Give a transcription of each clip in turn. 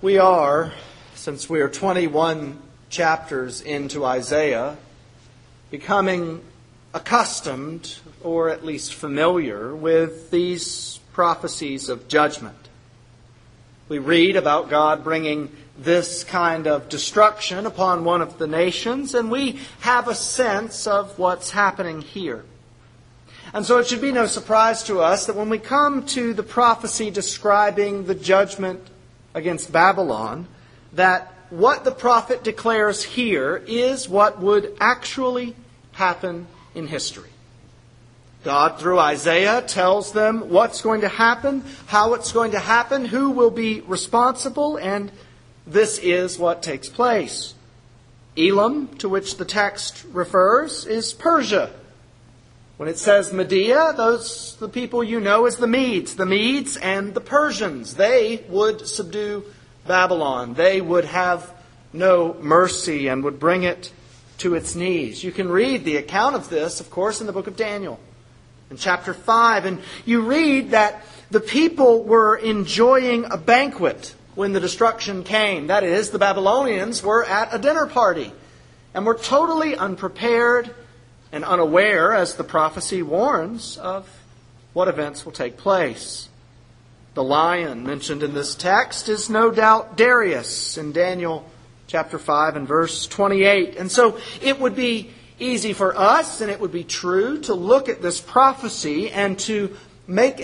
We are, since we are 21 chapters into Isaiah, becoming accustomed, or at least familiar, with these prophecies of judgment. We read about God bringing this kind of destruction upon one of the nations, and we have a sense of what's happening here. And so it should be no surprise to us that when we come to the prophecy describing the judgment against Babylon, that what the prophet declares here is what would actually happen in history. God, through Isaiah, tells them what's going to happen, how it's going to happen, who will be responsible, and this is what takes place. Elam, to which the text refers, is Persia. When it says Media, the people you know as the Medes and the Persians. They would subdue Babylon. They would have no mercy and would bring it to its knees. You can read the account of this, of course, in the book of Daniel, in chapter 5. And you read that the people were enjoying a banquet when the destruction came. That is, the Babylonians were at a dinner party and were totally unprepared and unaware, as the prophecy warns, of what events will take place. The lion mentioned in this text is no doubt Darius in Daniel chapter 5 and verse 28. And so it would be easy for us, and it would be true, to look at this prophecy and to make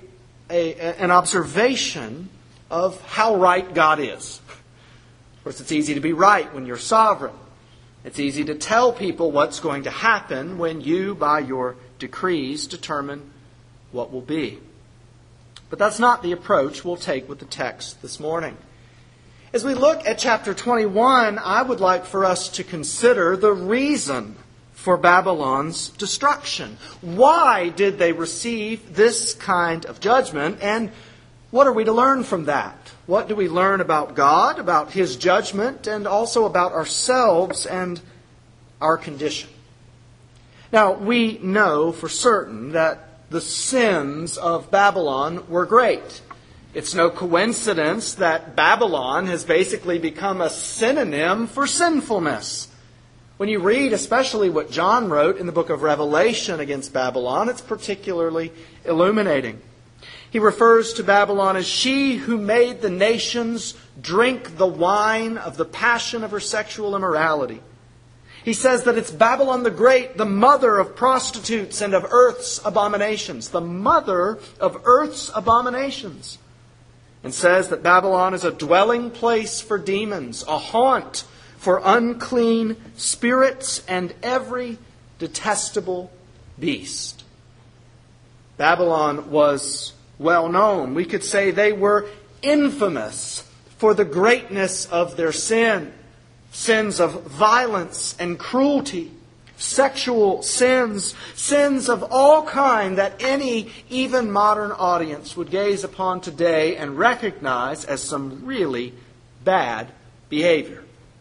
an observation of how right God is. Of course, it's easy to be right when you're sovereign. It's easy to tell people what's going to happen when you, by your decrees, determine what will be. But that's not the approach we'll take with the text this morning. As we look at chapter 21, I would like for us to consider the reason for Babylon's destruction. Why did they receive this kind of judgment, and what are we to learn from that? What do we learn about God, about His judgment, and also about ourselves and our condition? Now, we know for certain that the sins of Babylon were great. It's no coincidence that Babylon has basically become a synonym for sinfulness. When you read especially what John wrote in the book of Revelation against Babylon, it's particularly illuminating. He refers to Babylon as she who made the nations drink the wine of the passion of her sexual immorality. He says that it's Babylon the Great, the mother of prostitutes and of earth's abominations. The mother of earth's abominations. And says that Babylon is a dwelling place for demons, a haunt for unclean spirits and every detestable beast. Babylon was well known. We could say they were infamous for the greatness of their sin. Sins of violence and cruelty, sexual sins, sins of all kind that any, even modern audience would gaze upon today and recognize as some really bad behavior.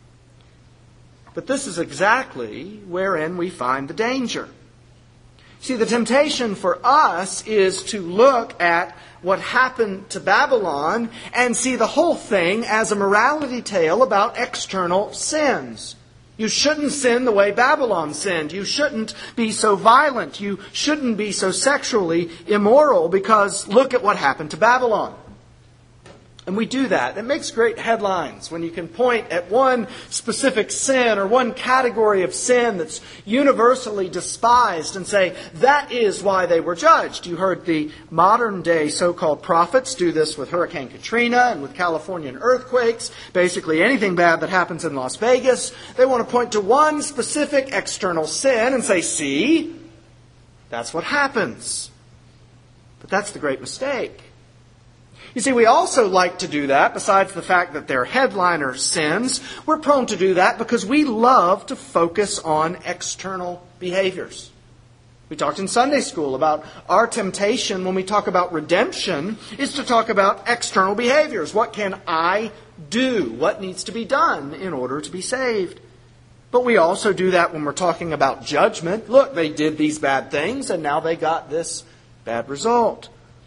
But this is exactly wherein we find the danger. See, the temptation for us is to look at what happened to Babylon and see the whole thing as a morality tale about external sins. You shouldn't sin the way Babylon sinned. You shouldn't be so violent. You shouldn't be so sexually immoral because look at what happened to Babylon. And we do that. It makes great headlines when you can point at one specific sin or one category of sin that's universally despised and say, that is why they were judged. You heard the modern day so-called prophets do this with Hurricane Katrina and with Californian earthquakes. Basically anything bad that happens in Las Vegas, they want to point to one specific external sin and say, see, that's what happens. But that's the great mistake. You see, we also like to do that, besides the fact that they're headliner sins. We're prone to do that because we love to focus on external behaviors. We talked in Sunday school about our temptation when we talk about redemption is to talk about external behaviors. What can I do? What needs to be done in order to be saved? But we also do that when we're talking about judgment. Look, they did these bad things and now they got this bad result.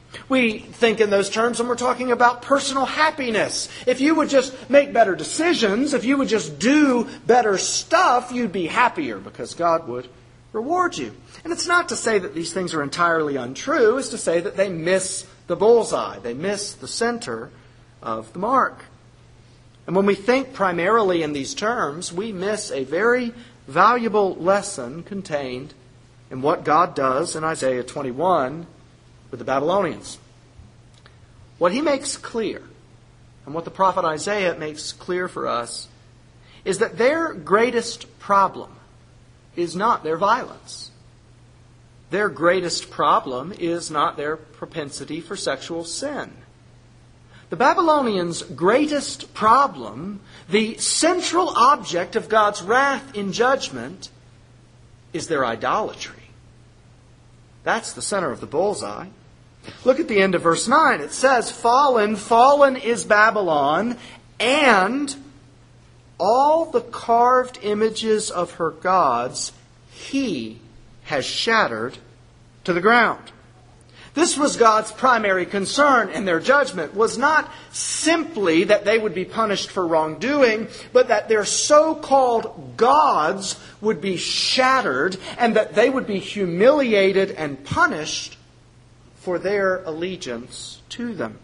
We think in those terms when we're talking about personal happiness. If you would just make better decisions, if you would just do better stuff, you'd be happier because God would reward you. And it's not to say that these things are entirely untrue. It's to say that they miss the bullseye. They miss the center of the mark. And when we think primarily in these terms, we miss a very valuable lesson contained in what God does in Isaiah 21 with the Babylonians. What he makes clear, and what the prophet Isaiah makes clear for us, is that their greatest problem is not their violence. Their greatest problem is not their propensity for sexual sin. The Babylonians' greatest problem, the central object of God's wrath in judgment, is their idolatry. That's the center of the bullseye. Look at the end of verse 9. It says, "Fallen, fallen is Babylon, and all the carved images of her gods he has shattered to the ground." This was God's primary concern in their judgment, was not simply that they would be punished for wrongdoing, but that their so-called gods would be shattered and that they would be humiliated and punished for their allegiance to them.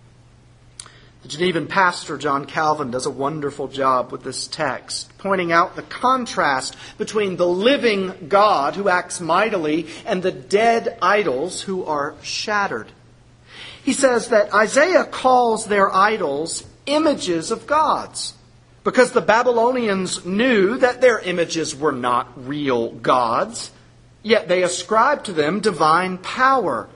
The Genevan pastor John Calvin does a wonderful job with this text, pointing out the contrast between the living God who acts mightily and the dead idols who are shattered. He says that Isaiah calls their idols images of gods because the Babylonians knew that their images were not real gods, yet they ascribed to them divine power.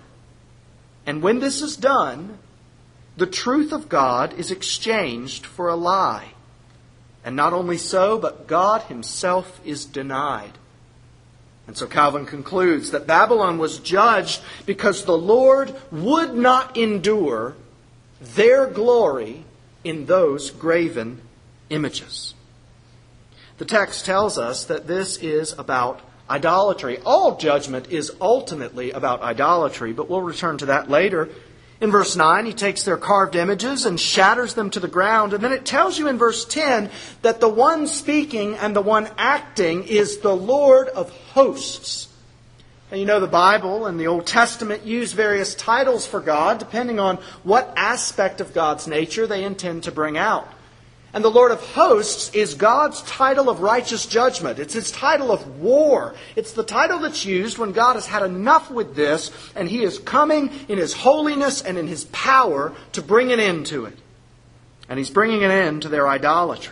And when this is done, the truth of God is exchanged for a lie. And not only so, but God himself is denied. And so Calvin concludes that Babylon was judged because the Lord would not endure their glory in those graven images. The text tells us that this is about idolatry. All judgment is ultimately about idolatry, but we'll return to that later. In verse 9, he takes their carved images and shatters them to the ground. And then it tells you in verse 10 that the one speaking and the one acting is the Lord of hosts. And you know the Bible and the Old Testament use various titles for God depending on what aspect of God's nature they intend to bring out. And the Lord of hosts is God's title of righteous judgment. It's his title of war. It's the title that's used when God has had enough with this and he is coming in his holiness and in his power to bring an end to it. And he's bringing an end to their idolatry.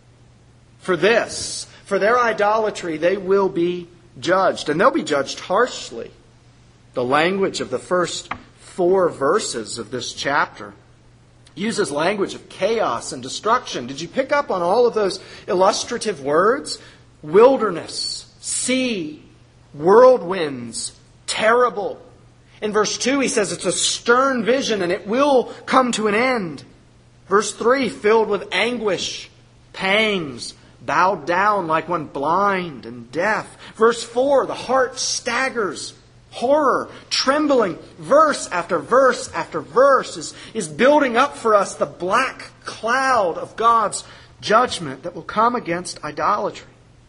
For this, for their idolatry, they will be judged. And they'll be judged harshly. The language of the first 4 verses of this chapter uses language of chaos and destruction. Did you pick up on all of those illustrative words? Wilderness, sea, whirlwinds, terrible. In verse 2 he says it's a stern vision and it will come to an end. Verse 3, filled with anguish, pangs, bowed down like one blind and deaf. Verse 4, the heart staggers. Horror, trembling, verse after verse after verse is building up for us the black cloud of God's judgment that will come against idolatry.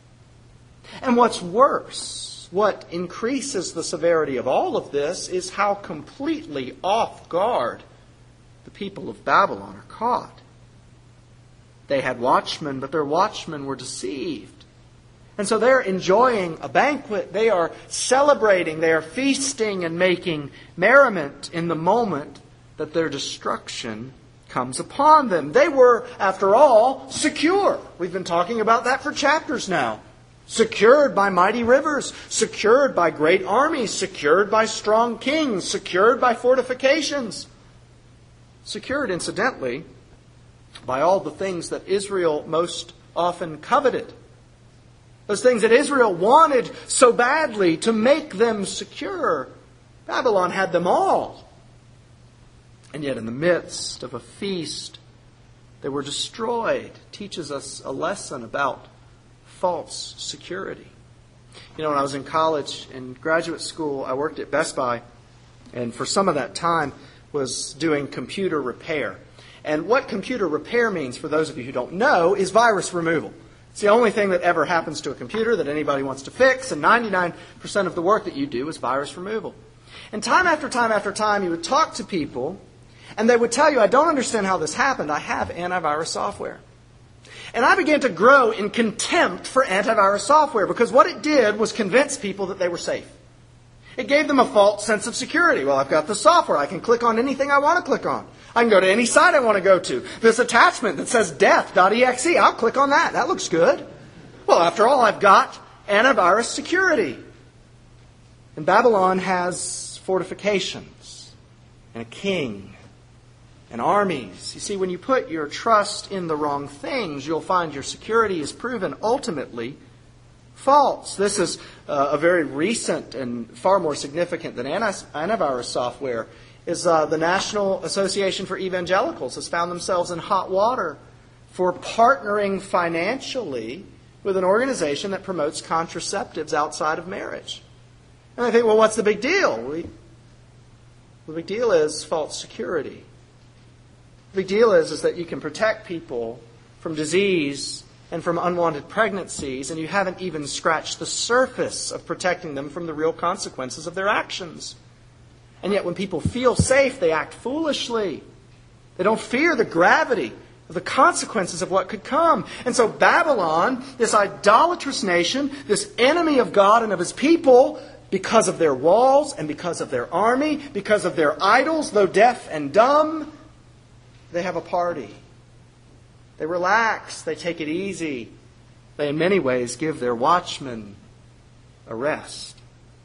And what's worse, what increases the severity of all of this is how completely off guard the people of Babylon are caught. They had watchmen, but their watchmen were deceived. And so they're enjoying a banquet. They are celebrating. They are feasting and making merriment in the moment that their destruction comes upon them. They were, after all, secure. We've been talking about that for chapters now. Secured by mighty rivers, secured by great armies, secured by strong kings, secured by fortifications. Secured, incidentally, by all the things that Israel most often coveted. Those things that Israel wanted so badly to make them secure. Babylon had them all. And yet in the midst of a feast, they were destroyed. It teaches us a lesson about false security. You know, when I was in college and graduate school, I worked at Best Buy. and for some of that time was doing computer repair. And what computer repair means, for those of you who don't know, is virus removal. It's the only thing that ever happens to a computer that anybody wants to fix, and 99% of the work that you do is virus removal. And time after time after time, you would talk to people, and they would tell you, I don't understand how this happened. I have antivirus software. And I began to grow in contempt for antivirus software, because what it did was convince people that they were safe. It gave them a false sense of security. Well, I've got the software. I can click on anything I want to click on. I can go to any site I want to go to. This attachment that says death.exe, I'll click on that. That looks good. Well, after all, I've got antivirus security. And Babylon has fortifications and a king and armies. You see, when you put your trust in the wrong things, you'll find your security is proven ultimately false. This is a very recent and far more significant than antivirus software is the National Association for Evangelicals has found themselves in hot water for partnering financially with an organization that promotes contraceptives outside of marriage. And I think, well, what's the big deal? The big deal is false security. The big deal is that you can protect people from disease and from unwanted pregnancies, and you haven't even scratched the surface of protecting them from the real consequences of their actions. And yet when people feel safe, they act foolishly. They don't fear the gravity of the consequences of what could come. And so Babylon, this idolatrous nation, this enemy of God and of His people, because of their walls and because of their army, because of their idols, though deaf and dumb, they have a party. They relax. They take it easy. They, in many ways, give their watchmen a rest.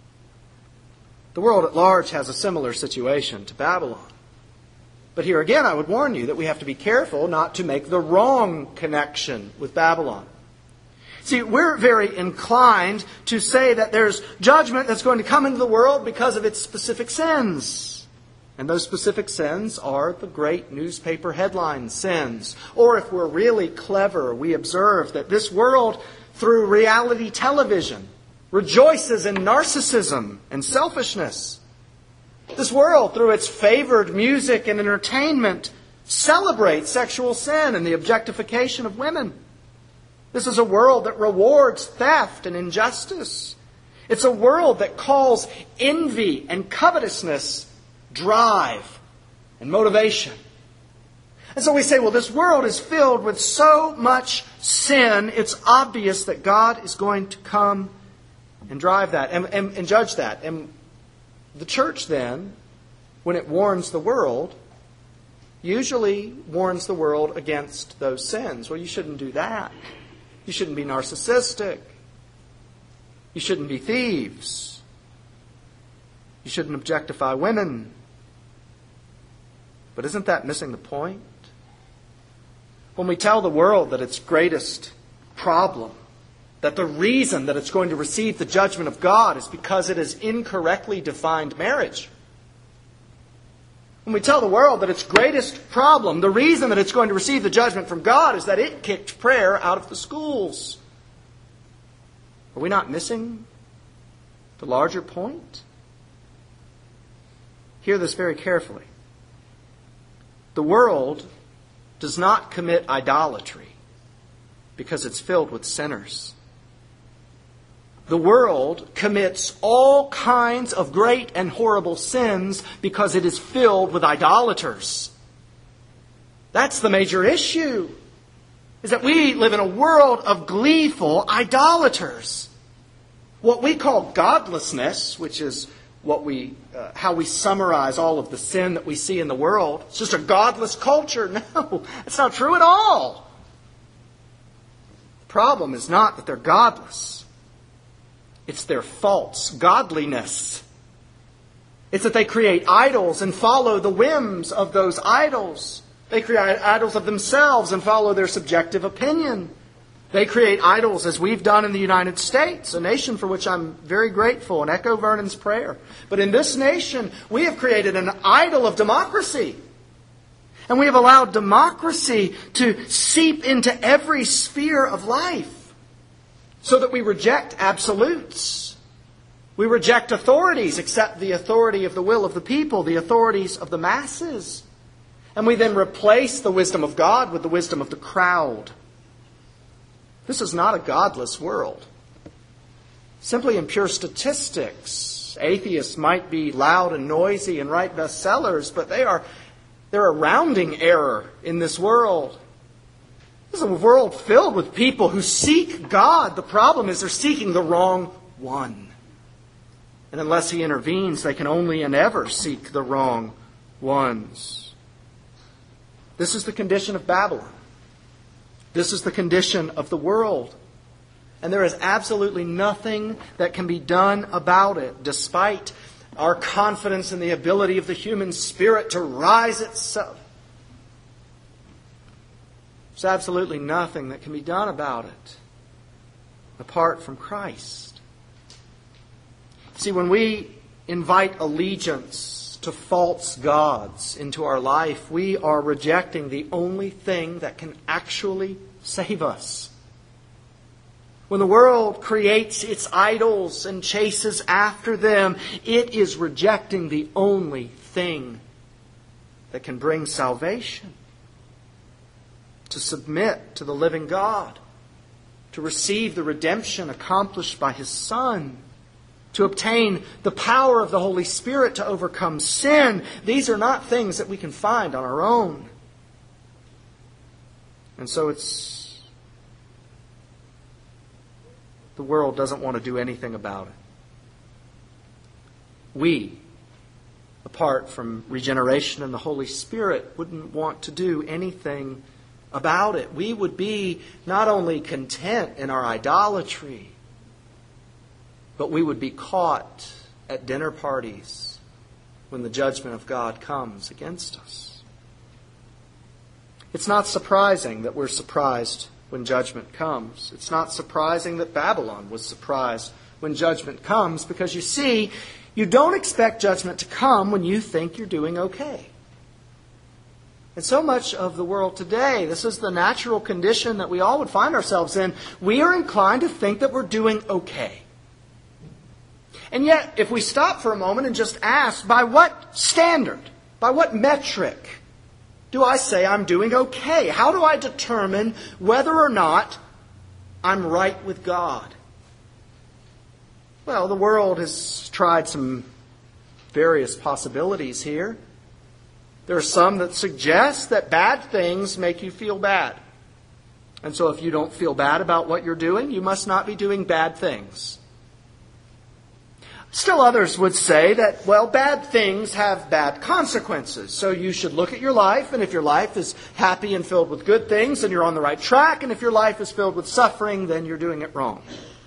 The world at large has a similar situation to Babylon. But here again, I would warn you that we have to be careful not to make the wrong connection with Babylon. See, we're very inclined to say that there's judgment that's going to come into the world because of its specific sins. And those specific sins are the great newspaper headline sins. Or if we're really clever, we observe that this world, through reality television, rejoices in narcissism and selfishness. This world, through its favored music and entertainment, celebrates sexual sin and the objectification of women. This is a world that rewards theft and injustice. It's a world that calls envy and covetousness drive and motivation. And so we say, well, this world is filled with so much sin, it's obvious that God is going to come and drive that and judge that. And the church then, when it warns the world, usually warns the world against those sins. Well, you shouldn't do that. You shouldn't be narcissistic. You shouldn't be thieves. You shouldn't objectify women. But isn't that missing the point? When we tell the world that its greatest problem, that the reason that it's going to receive the judgment of God is because it has incorrectly defined marriage. When we tell the world that its greatest problem, the reason that it's going to receive the judgment from God is that it kicked prayer out of the schools. Are we not missing the larger point? Hear this very carefully. The world does not commit idolatry because it's filled with sinners. The world commits all kinds of great and horrible sins because it is filled with idolaters. That's the major issue, is that we live in a world of gleeful idolaters. What we call godlessness, which is how we summarize all of the sin that we see in the world. It's just a godless culture. No, that's not true at all. The problem is not that they're godless. It's their false godliness. It's that they create idols and follow the whims of those idols. They create idols of themselves and follow their subjective opinion. They create idols as we've done in the United States, a nation for which I'm very grateful and echo Vernon's prayer. But in this nation, we have created an idol of democracy. And we have allowed democracy to seep into every sphere of life so that we reject absolutes. We reject authorities, except the authority of the will of the people, the authorities of the masses. And we then replace the wisdom of God with the wisdom of the crowd. This is not a godless world. Simply in pure statistics, atheists might be loud and noisy and write bestsellers, but they're a rounding error in this world. This is a world filled with people who seek God. The problem is they're seeking the wrong one. And unless He intervenes, they can only and ever seek the wrong ones. This is the condition of Babylon. This is the condition of the world. And there is absolutely nothing that can be done about it, despite our confidence in the ability of the human spirit to rise itself. There's absolutely nothing that can be done about it apart from Christ. See, when we invite allegiance to false gods into our life, we are rejecting the only thing that can actually save us. When the world creates its idols and chases after them, it is rejecting the only thing that can bring salvation. To submit to the living God, to receive the redemption accomplished by His Son, to obtain the power of the Holy Spirit to overcome sin. These are not things that we can find on our own. And so the world doesn't want to do anything about it. We, apart from regeneration and the Holy Spirit, wouldn't want to do anything about it. We would be not only content in our idolatry, but we would be caught at dinner parties when the judgment of God comes against us. It's not surprising that we're surprised when judgment comes. It's not surprising that Babylon was surprised when judgment comes, because you see, you don't expect judgment to come when you think you're doing okay. And so much of the world today, this is the natural condition that we all would find ourselves in. We are inclined to think that we're doing okay. And yet, if we stop for a moment and just ask, by what standard, by what metric do I say I'm doing okay? How do I determine whether or not I'm right with God? Well, the world has tried some various possibilities here. There are some that suggest that bad things make you feel bad. And so if you don't feel bad about what you're doing, you must not be doing bad things. Still others would say that, well, bad things have bad consequences. So you should look at your life, and if your life is happy and filled with good things, then you're on the right track. And if your life is filled with suffering, then you're doing it wrong.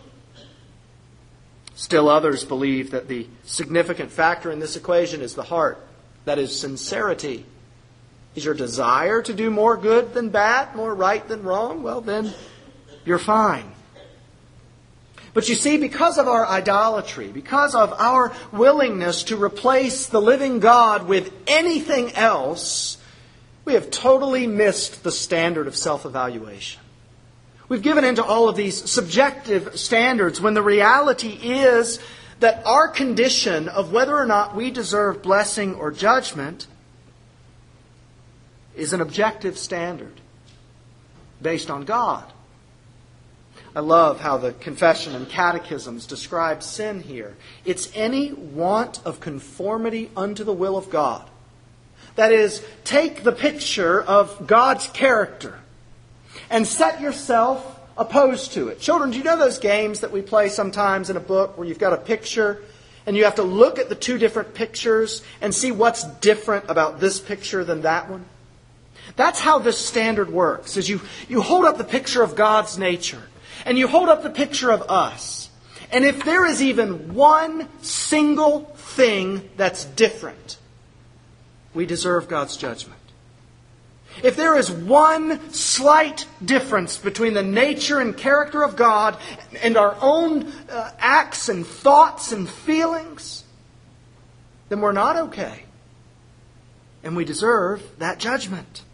Still others believe that the significant factor in this equation is the heart. That is sincerity. Is your desire to do more good than bad, more right than wrong? Well, then you're fine. But you see, because of our idolatry, because of our willingness to replace the living God with anything else, we have totally missed the standard of self-evaluation. We've given into all of these subjective standards when the reality is that our condition of whether or not we deserve blessing or judgment is an objective standard based on God. I love how the Confession and Catechisms describe sin here. It's any want of conformity unto the will of God. That is, take the picture of God's character and set yourself opposed to it. Children, do you know those games that we play sometimes in a book where you've got a picture and you have to look at the two different pictures and see what's different about this picture than that one? That's how this standard works. Is you hold up the picture of God's nature and you hold up the picture of us. And if there is even one single thing that's different, we deserve God's judgment. If there is one slight difference between the nature and character of God and our own acts and thoughts and feelings, then we're not okay. And we deserve that judgment.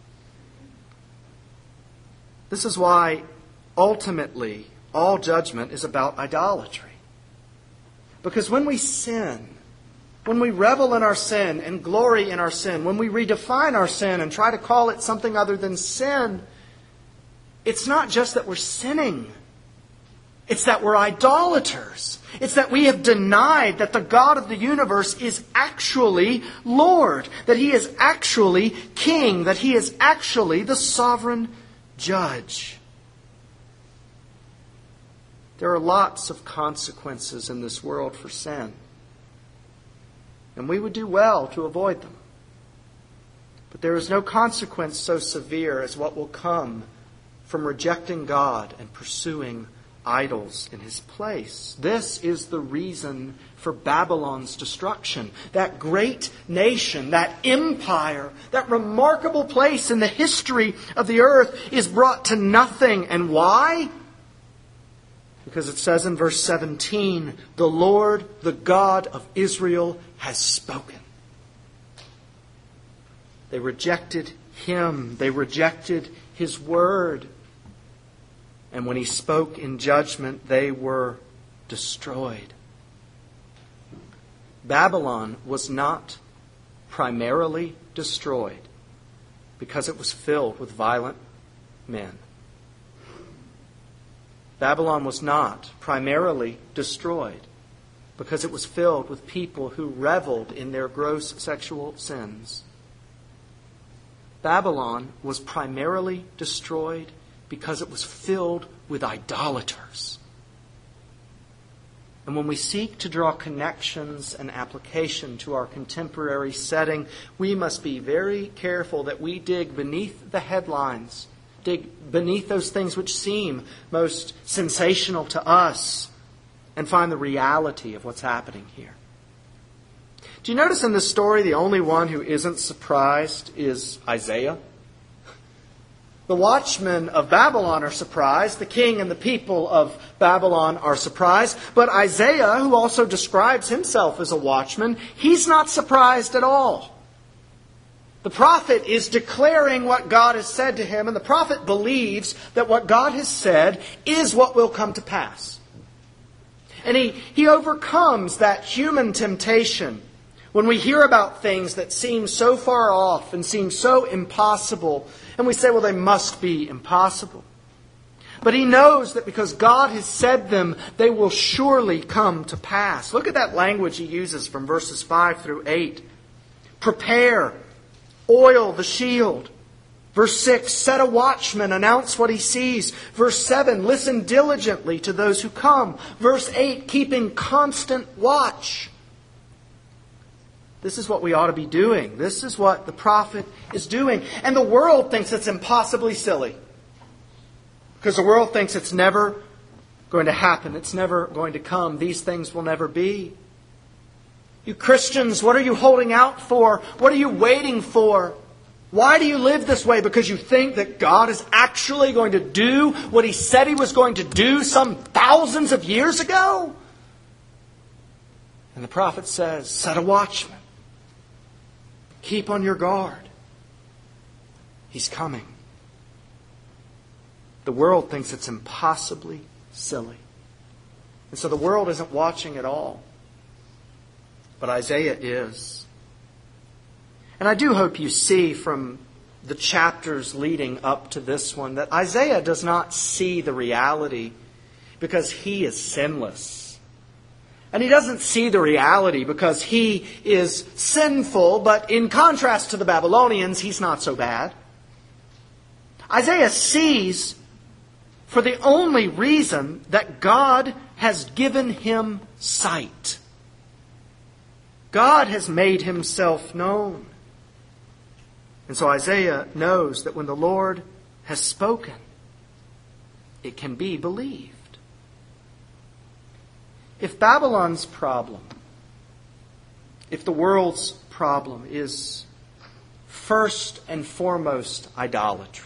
This is why ultimately all judgment is about idolatry. Because when we sin, when we revel in our sin and glory in our sin, when we redefine our sin and try to call it something other than sin, it's not just that we're sinning. It's that we're idolaters. It's that we have denied that the God of the universe is actually Lord, that He is actually King, that He is actually the sovereign judge. There are lots of consequences in this world for sin, and we would do well to avoid them. But there is no consequence so severe as what will come from rejecting God and pursuing idols in His place. This is the reason for Babylon's destruction. That great nation, that empire, that remarkable place in the history of the earth is brought to nothing. And why? Because it says in verse 17, the Lord, the God of Israel, has spoken. They rejected Him. They rejected His word. And when He spoke in judgment, they were destroyed. Babylon was not primarily destroyed because it was filled with violent men. Babylon was not primarily destroyed because it was filled with people who reveled in their gross sexual sins. Babylon was primarily destroyed because it was filled with idolaters. And when we seek to draw connections and application to our contemporary setting, we must be very careful that we dig beneath the headlines, dig beneath those things which seem most sensational to us, and find the reality of what's happening here. Do you notice in this story the only one who isn't surprised is Isaiah? The watchmen of Babylon are surprised. The king and the people of Babylon are surprised. But Isaiah, who also describes himself as a watchman, he's not surprised at all. The prophet is declaring what God has said to him, and the prophet believes that what God has said is what will come to pass. And he overcomes that human temptation when we hear about things that seem so far off and seem so impossible, and we say, well, they must be impossible. But he knows that because God has said them, they will surely come to pass. Look at that language he uses from verses 5 through 8. Prepare, oil the shield. Verse 6, set a watchman, announce what he sees. Verse 7, listen diligently to those who come. Verse 8, keeping constant watch. This is what we ought to be doing. This is what the prophet is doing. And the world thinks it's impossibly silly. Because the world thinks it's never going to happen. It's never going to come. These things will never be. You Christians, what are you holding out for? What are you waiting for? Why do you live this way? Because you think that God is actually going to do what He said He was going to do some thousands of years ago? And the prophet says, set a watchman. Keep on your guard. He's coming. The world thinks it's impossibly silly. And so the world isn't watching at all. But Isaiah is. And I do hope you see from the chapters leading up to this one that Isaiah does not see the reality because he is sinless. And he doesn't see the reality because he is sinful, but in contrast to the Babylonians, he's not so bad. Isaiah sees for the only reason that God has given him sight. God has made Himself known. And so Isaiah knows that when the Lord has spoken, it can be believed. If Babylon's problem, if the world's problem is first and foremost idolatry,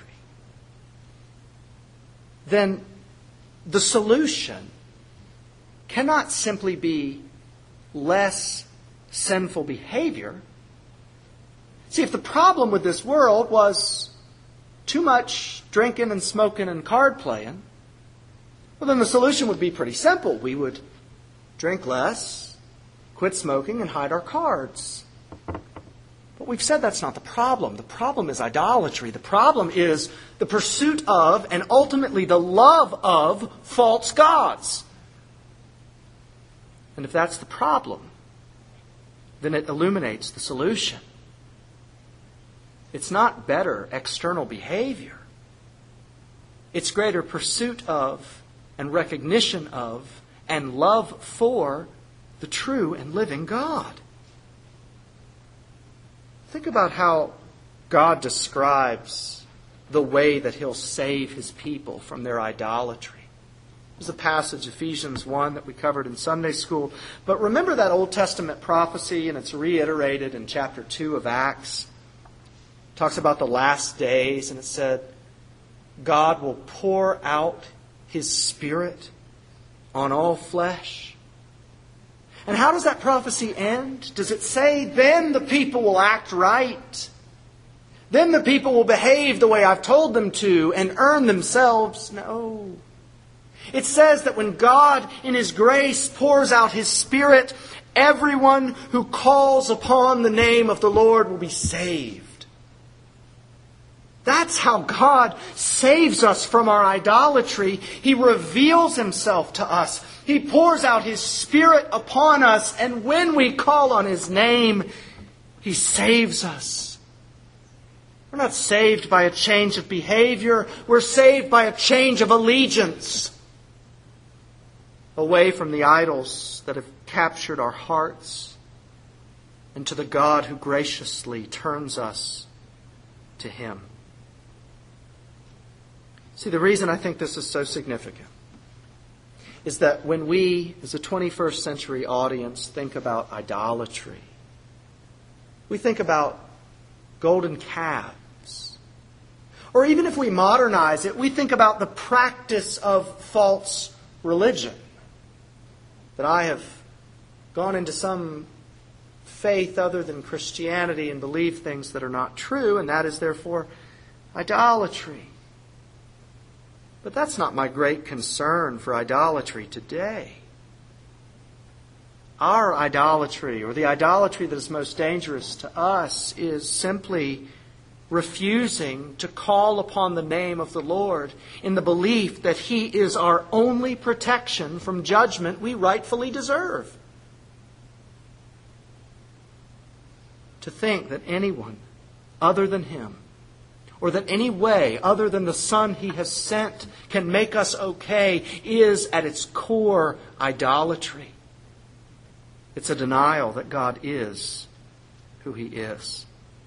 then the solution cannot simply be less sinful behavior. See, if the problem with this world was too much drinking and smoking and card playing, well, then the solution would be pretty simple. We would drink less, quit smoking, and hide our cards. But we've said that's not the problem. The problem is idolatry. The problem is the pursuit of and ultimately the love of false gods. And if that's the problem, then it illuminates the solution. It's not better external behavior. It's greater pursuit of and recognition of and love for the true and living God. Think about how God describes the way that He'll save His people from their idolatry. There's a passage, Ephesians 1, that we covered in Sunday school. But remember that Old Testament prophecy, and it's reiterated in chapter 2 of Acts. It talks about the last days, and it said, God will pour out His Spirit on all flesh. And how does that prophecy end? Does it say, then the people will act right? Then the people will behave the way I've told them to and earn themselves? No. It says that when God, in His grace, pours out His Spirit, everyone who calls upon the name of the Lord will be saved. That's how God saves us from our idolatry. He reveals Himself to us. He pours out His Spirit upon us, and when we call on His name, He saves us. We're not saved by a change of behavior. We're saved by a change of allegiance. Away from the idols that have captured our hearts and to the God who graciously turns us to Him. See, the reason I think this is so significant is that when we, as a 21st century audience, think about idolatry, we think about golden calves. Or even if we modernize it, we think about the practice of false religion. That I have gone into some faith other than Christianity and believe things that are not true, and that is therefore idolatry. But that's not my great concern for idolatry today. Our idolatry, or the idolatry that is most dangerous to us, is simply refusing to call upon the name of the Lord in the belief that He is our only protection from judgment we rightfully deserve. To think that anyone other than Him, or that any way other than the Son He has sent can make us okay, is at its core idolatry. It's a denial that God is who He is.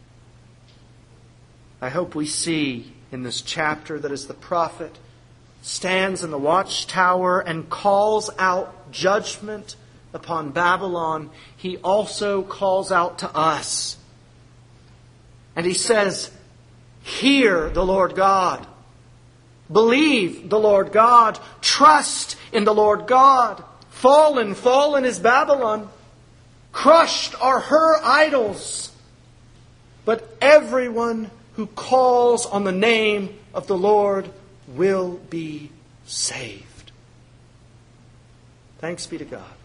I hope we see in this chapter that as the prophet stands in the watchtower and calls out judgment upon Babylon, he also calls out to us. And he says, hear the Lord God. Believe the Lord God. Trust in the Lord God. Fallen is Babylon. Crushed are her idols. But everyone who calls on the name of the Lord will be saved. Thanks be to God.